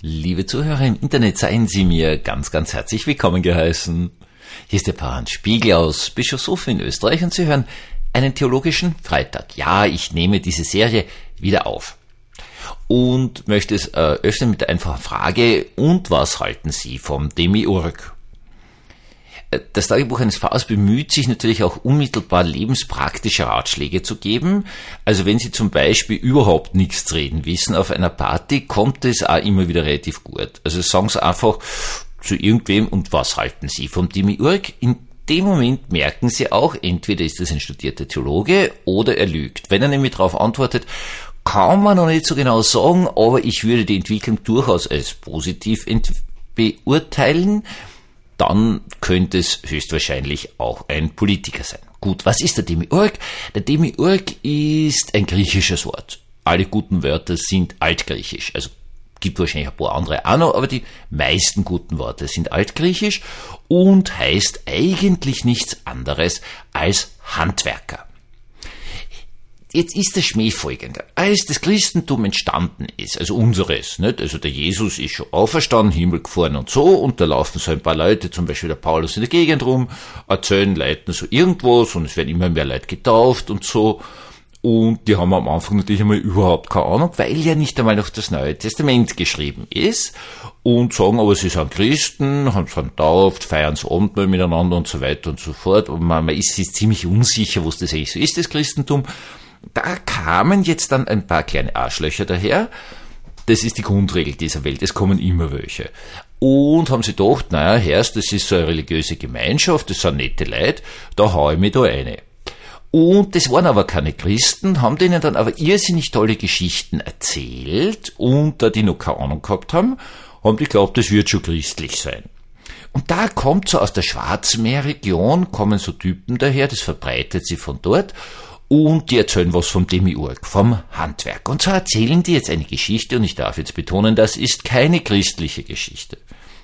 Liebe Zuhörer im Internet, seien Sie mir ganz, ganz herzlich willkommen geheißen. Hier ist der Pfarrer Hans Spiegel aus Bischofshofen in Österreich und Sie hören einen theologischen Freitag. Ja, ich nehme diese Serie wieder auf und möchte es öffnen mit der einfachen Frage: Und was halten Sie vom Demiurg? Das Tagebuch eines Pfarrers bemüht sich natürlich auch unmittelbar lebenspraktische Ratschläge zu geben. Also wenn Sie zum Beispiel überhaupt nichts zu reden wissen auf einer Party, kommt es auch immer wieder relativ gut. Also sagen Sie einfach zu irgendwem: Und was halten Sie vom Demiurg? In dem Moment merken Sie auch, entweder ist das ein studierter Theologe oder er lügt. Wenn er nämlich darauf antwortet, kann man noch nicht so genau sagen, aber ich würde die Entwicklung durchaus als positiv beurteilen, dann könnte es höchstwahrscheinlich auch ein Politiker sein. Gut, was ist der Demiurg? Der Demiurg ist ein griechisches Wort. Alle guten Wörter sind altgriechisch. Also gibt wahrscheinlich ein paar andere auch noch, aber die meisten guten Worte sind altgriechisch und heißt eigentlich nichts anderes als Handwerker. Jetzt ist der Schmäh folgender. Als das Christentum entstanden ist, also unseres, nicht? Also der Jesus ist schon auferstanden, Himmel gefahren und so, und da laufen so ein paar Leute, zum Beispiel der Paulus in der Gegend rum, erzählen Leuten so irgendwas und es werden immer mehr Leute getauft und so. Und die haben am Anfang natürlich einmal überhaupt keine Ahnung, weil ja nicht einmal noch das Neue Testament geschrieben ist, und sagen aber, sie sind Christen, haben sich getauft, feiern das Abendmahl miteinander und so weiter und so fort. Und man ist sich ziemlich unsicher, was das eigentlich so ist, das Christentum. Da kamen jetzt dann ein paar kleine Arschlöcher daher. Das ist die Grundregel dieser Welt, es kommen immer welche. Und haben sie gedacht, naja, Herrst, das ist so eine religiöse Gemeinschaft, das sind nette Leute, da hau ich mich da rein. Und das waren aber keine Christen, haben denen dann aber irrsinnig tolle Geschichten erzählt, und da die noch keine Ahnung gehabt haben, haben die geglaubt, das wird schon christlich sein. Und da kommt so aus der Schwarzmeerregion, kommen so Typen daher, das verbreitet sich von dort, und die erzählen was vom Demiurg, vom Handwerk. Und so erzählen die jetzt eine Geschichte, und ich darf jetzt betonen, das ist keine christliche Geschichte.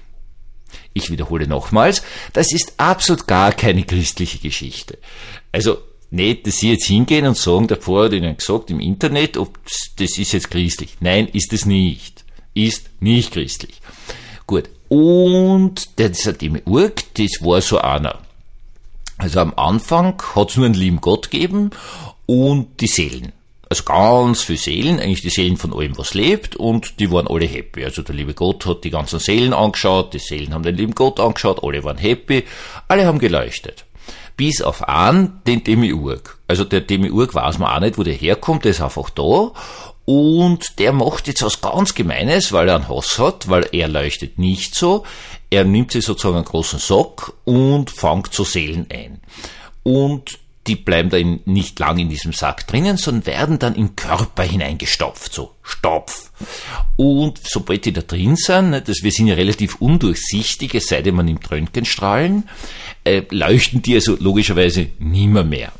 Ich wiederhole nochmals, das ist absolut gar keine christliche Geschichte. Also nicht, dass Sie jetzt hingehen und sagen, der Pfarrer hat Ihnen gesagt im Internet, ob das ist jetzt christlich. Nein, ist es nicht. Ist nicht christlich. Gut. Und dieser Demiurg, das war so einer. Also am Anfang hat es nur einen lieben Gott gegeben und die Seelen. Also ganz viele Seelen, eigentlich die Seelen von allem, was lebt, und die waren alle happy. Also der liebe Gott hat die ganzen Seelen angeschaut, die Seelen haben den lieben Gott angeschaut, alle waren happy, alle haben geleuchtet. Bis auf einen, den Demiurg. Also der Demiurg weiß man auch nicht, wo der herkommt, der ist einfach da. Und der macht jetzt was ganz Gemeines, weil er einen Hass hat, weil er leuchtet nicht so. Er nimmt sich sozusagen einen großen Sack und fängt so Seelen ein. Und die bleiben da nicht lang in diesem Sack drinnen, sondern werden dann im Körper hineingestopft, so Stopf. Und sobald die da drin sind, wir sind ja relativ undurchsichtig, es sei denn, man nimmt Röntgenstrahlen, leuchten die also logischerweise nimmer mehr.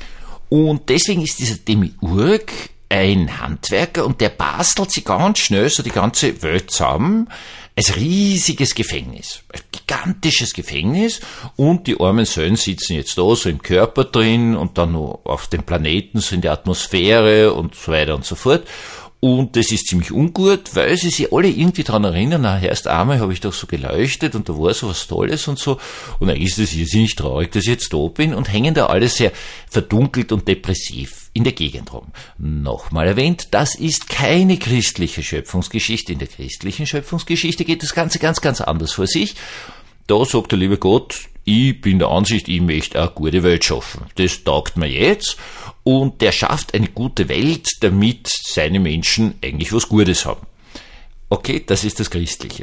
Und deswegen ist dieser Demiurg ein Handwerker, und der bastelt sich ganz schnell so die ganze Welt zusammen, als riesiges Gefängnis, ein gigantisches Gefängnis, und die armen Söhne sitzen jetzt da so im Körper drin und dann noch auf dem Planeten, so in der Atmosphäre und so weiter und so fort. Und das ist ziemlich ungut, weil sie sich alle irgendwie dran erinnern, na, erst einmal habe ich doch so geleuchtet und da war so was Tolles und so, und eigentlich ist es irrsinnig traurig, dass ich jetzt da bin, und hängen da alle sehr verdunkelt und depressiv in der Gegend rum. Nochmal erwähnt, das ist keine christliche Schöpfungsgeschichte. In der christlichen Schöpfungsgeschichte geht das Ganze ganz, ganz anders vor sich. Da sagt der liebe Gott, ich bin der Ansicht, ich möchte eine gute Welt schaffen. Das taugt mir jetzt. Und der schafft eine gute Welt, damit seine Menschen eigentlich was Gutes haben. Okay, das ist das Christliche.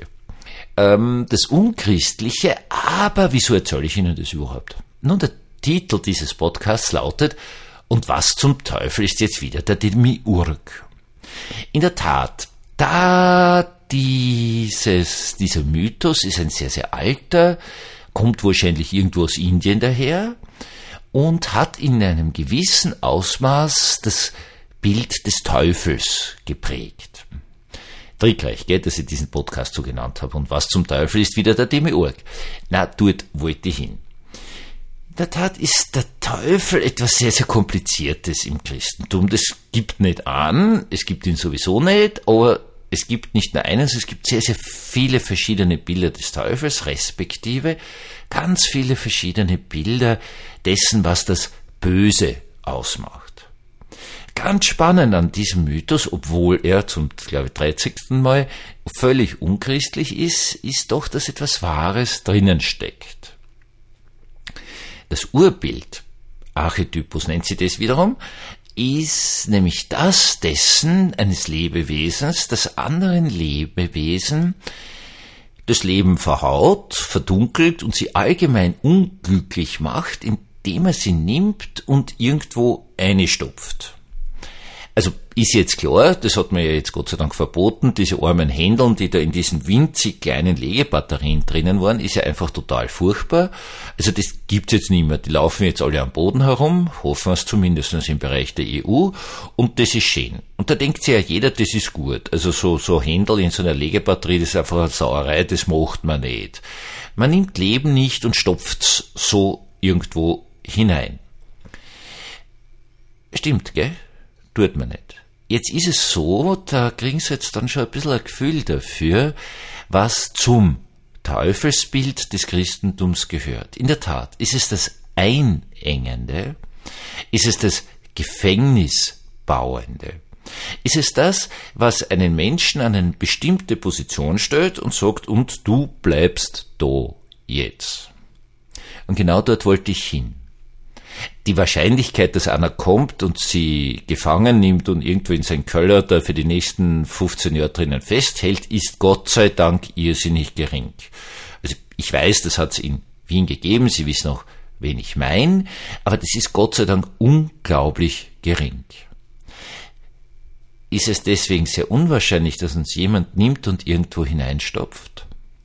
Das Unchristliche, aber wieso erzähle ich Ihnen das überhaupt? Nun, der Titel dieses Podcasts lautet: Und was zum Teufel ist jetzt wieder der Demiurg? In der Tat, dieser Mythos ist ein sehr, sehr alter, kommt wahrscheinlich irgendwo aus Indien daher und hat in einem gewissen Ausmaß das Bild des Teufels geprägt. Trickreich, gell, dass ich diesen Podcast so genannt habe. Und was zum Teufel ist wieder der Demiurg? Na, dort wollte ich hin. In der Tat ist der Teufel etwas sehr, sehr Kompliziertes im Christentum. Das gibt nicht an, es gibt ihn sowieso nicht, aber es gibt nicht nur eines, es gibt sehr, sehr viele verschiedene Bilder des Teufels, respektive ganz viele verschiedene Bilder dessen, was das Böse ausmacht. Ganz spannend an diesem Mythos, obwohl er zum, glaube ich, 30. Mal völlig unchristlich ist doch, dass etwas Wahres drinnen steckt. Das Urbild, Archetypus nennt sie das wiederum, ist nämlich das dessen eines Lebewesens, das anderen Lebewesen das Leben verhaut, verdunkelt und sie allgemein unglücklich macht, indem er sie nimmt und irgendwo einstopft. Also ist jetzt klar, das hat man ja jetzt Gott sei Dank verboten, diese armen Händeln, die da in diesen winzig kleinen Legebatterien drinnen waren, ist ja einfach total furchtbar. Also das gibt's jetzt nicht mehr. Die laufen jetzt alle am Boden herum, hoffen wir es zumindest im Bereich der EU, und das ist schön. Und da denkt sich ja jeder, das ist gut. Also so Händel in so einer Legebatterie, das ist einfach eine Sauerei, das macht man nicht. Man nimmt Leben nicht und stopft's so irgendwo hinein. Stimmt, gell? Tut man nicht. Jetzt ist es so, da kriegen Sie jetzt dann schon ein bisschen ein Gefühl dafür, was zum Teufelsbild des Christentums gehört. In der Tat, ist es das Einengende? Ist es das Gefängnisbauende? Ist es das, was einen Menschen an eine bestimmte Position stellt und sagt, und du bleibst da jetzt? Und genau dort wollte ich hin. Die Wahrscheinlichkeit, dass einer kommt und sie gefangen nimmt und irgendwo in seinen Keller da für die nächsten 15 Jahre drinnen festhält, ist Gott sei Dank irrsinnig gering. Also ich weiß, das hat es in Wien gegeben, Sie wissen auch, wen ich meine, aber das ist Gott sei Dank unglaublich gering. Ist es deswegen sehr unwahrscheinlich, dass uns jemand nimmt und irgendwo hineinstopft?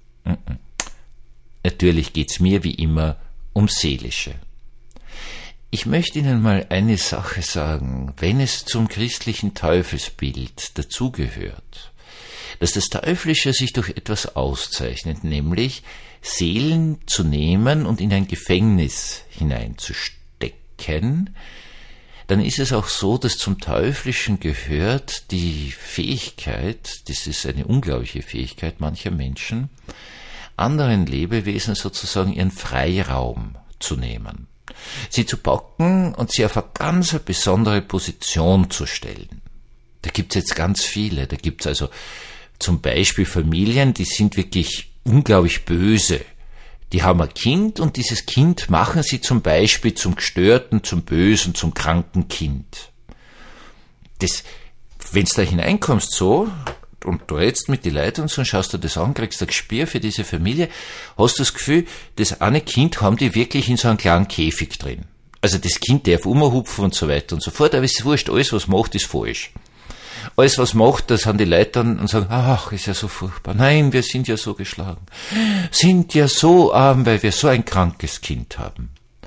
Natürlich geht's mir wie immer ums Seelische. Ich möchte Ihnen mal eine Sache sagen, wenn es zum christlichen Teufelsbild dazugehört, dass das Teuflische sich durch etwas auszeichnet, nämlich Seelen zu nehmen und in ein Gefängnis hineinzustecken, dann ist es auch so, dass zum Teuflischen gehört die Fähigkeit, das ist eine unglaubliche Fähigkeit mancher Menschen, anderen Lebewesen sozusagen ihren Freiraum zu nehmen. Sie zu packen und sie auf eine ganz besondere Position zu stellen. Da gibt's jetzt ganz viele. Da gibt's also zum Beispiel Familien, die sind wirklich unglaublich böse. Die haben ein Kind und dieses Kind machen sie zum Beispiel zum gestörten, zum bösen, zum kranken Kind. Das, wenn's da hineinkommst so, und du redest mit den Leuten und so und schaust dir das an, kriegst ein Gespür für diese Familie, hast du das Gefühl, das eine Kind haben die wirklich in so einem kleinen Käfig drin. Also das Kind darf umhupfen und so weiter und so fort, aber es ist wurscht, alles was macht, ist falsch. Alles was macht, das haben die Leute dann und sagen, ach, ist ja so furchtbar. Nein, wir sind ja so geschlagen. Sind ja so arm, weil wir so ein krankes Kind haben.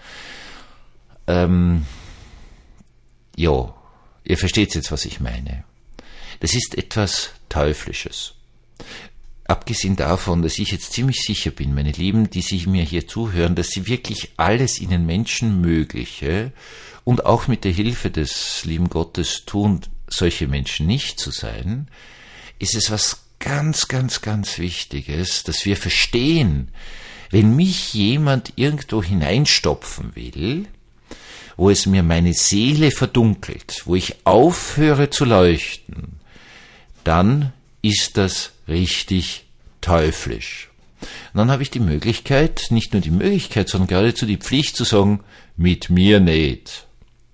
Ja, ihr versteht jetzt, was ich meine. Das ist etwas Teuflisches. Abgesehen davon, dass ich jetzt ziemlich sicher bin, meine Lieben, die sich mir hier zuhören, dass sie wirklich alles ihnen Menschenmögliche und auch mit der Hilfe des lieben Gottes tun, solche Menschen nicht zu sein, ist es was ganz, ganz, ganz Wichtiges, dass wir verstehen, wenn mich jemand irgendwo hineinstopfen will, wo es mir meine Seele verdunkelt, wo ich aufhöre zu leuchten, dann ist das richtig teuflisch. Und dann habe ich die Möglichkeit, nicht nur die Möglichkeit, sondern geradezu die Pflicht zu sagen, mit mir nicht.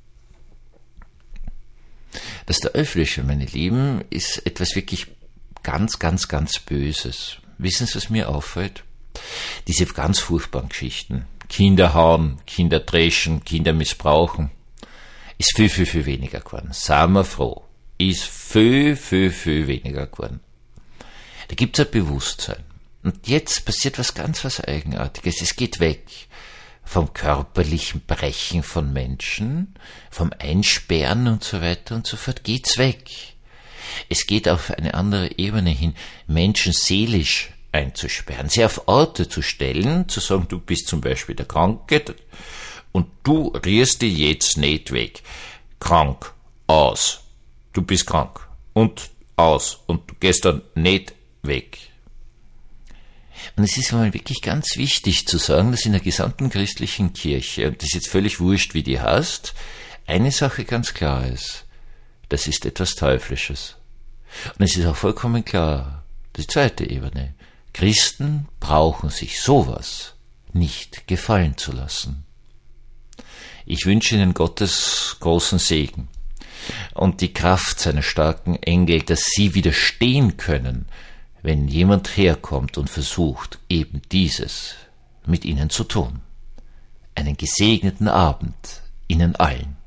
Das Teuflische, meine Lieben, ist etwas wirklich ganz, ganz, ganz Böses. Wissen Sie, was mir auffällt? Diese ganz furchtbaren Geschichten. Kinder hauen, Kinder dreschen, Kinder missbrauchen. Ist viel, viel, viel weniger geworden. Seien wir froh. Ist viel, viel, viel weniger geworden. Da gibt's ein Bewusstsein. Und jetzt passiert was Eigenartiges. Es geht weg vom körperlichen Brechen von Menschen, vom Einsperren und so weiter und so fort. Geht's weg. Es geht auf eine andere Ebene hin, Menschen seelisch einzusperren, sie auf Orte zu stellen, zu sagen, du bist zum Beispiel der Kranke und du rührst dich jetzt nicht weg. Krank, aus. Du bist krank. Und aus und du gehst dann nicht weg. Und es ist mal wirklich ganz wichtig zu sagen, dass in der gesamten christlichen Kirche, und das ist jetzt völlig wurscht, wie die heißt, eine Sache ganz klar ist: Das ist etwas Teuflisches. Und es ist auch vollkommen klar, die zweite Ebene: Christen brauchen sich sowas nicht gefallen zu lassen. Ich wünsche Ihnen Gottes großen Segen und die Kraft seiner starken Engel, dass Sie widerstehen können, wenn jemand herkommt und versucht, eben dieses mit Ihnen zu tun. Einen gesegneten Abend Ihnen allen.